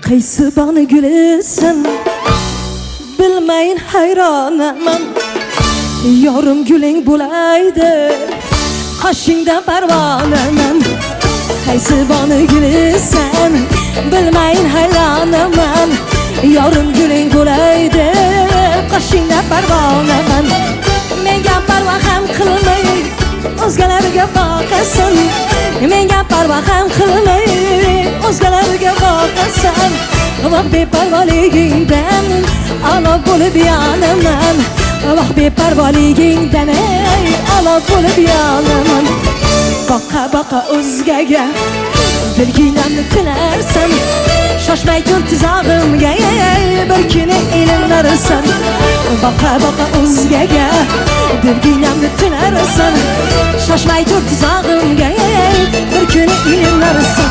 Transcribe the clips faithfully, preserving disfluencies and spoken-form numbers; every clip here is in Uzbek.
qaysi bog'ni gulisan bilmayin hayronaman yorim guling bo'laydi qoshingda parvonaman qaysi bog'ni gulisan bilmayin hayronaman yorim guling bo'laydi qoshingda parvonaman menga parvo ham qilmay o'zgalarga boqasan menga parvo ham qilmay o'zgalarga boqasan vah beparvoligingdan alo bo'lib yonaman vah beparvoligingdan ey alo bo'lib yonaman boqa boqa o'zgaga dilginamni tilarsan shoshmay tur tuzog'imga bir kuni ilinarsan boqa boqa o'zgaga dilginamni tilarsan shoshmay tur tuzog'imga bir kuni ilinarsan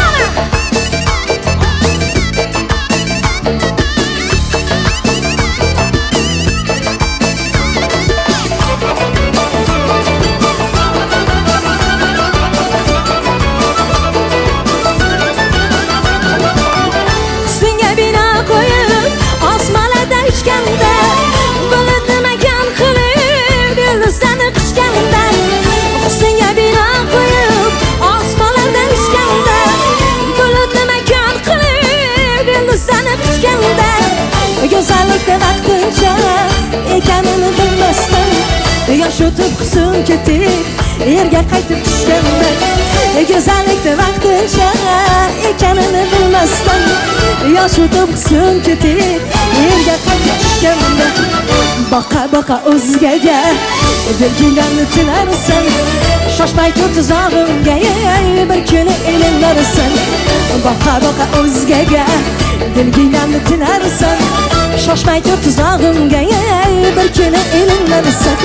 go'zallikda vaqtincha ekanini bilmasdan yosh o'tib husn ketib yerga qaytib tushganda go'zallikda vaqtincha ekanini bilmasdan yosh o'tib husn ketib yerga qaytib tushganda boqa boqa o'zgaga dilginamni tilarsan shoshmay tur tuzog'imga bir kuni ilinarsan boqa boqa o'zgaga dilginamni tilarsan shoshmay tur tuzog'imga bir kuni ilinarsan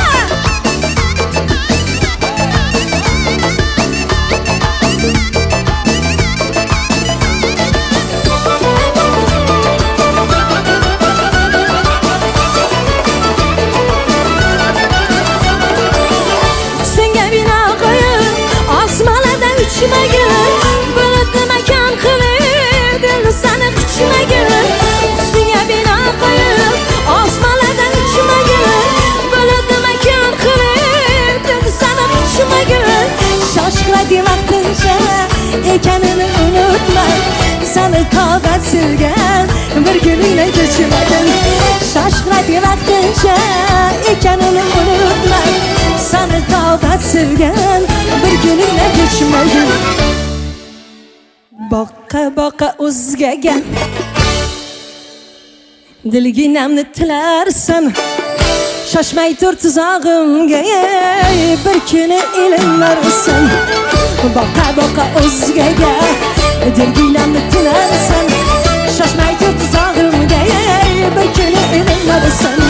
senga bino qo'yib osmonlarda uchmagin bulutli makon qilib dilni sani quchmagin senga bino qo'yib osmonlarda uchmagin bulutli makon qilib dilni sani quchmagin shoshqiladi vaqtincha ekanini unutma sani tobat silgan bir kuningni kechmagin shoshqiladi vaqtincha ekanini unutma sani tobat silgan bir kuningni kechmagin boqa boqa o'zgaga dilginamni tilarsan shoshmay tur tuzog'imga bir kuni ilinarsan boqa boqa o'zgaga dilginamni tilarsan shoshmay tur tuzog'imga bir kuni ilinarsan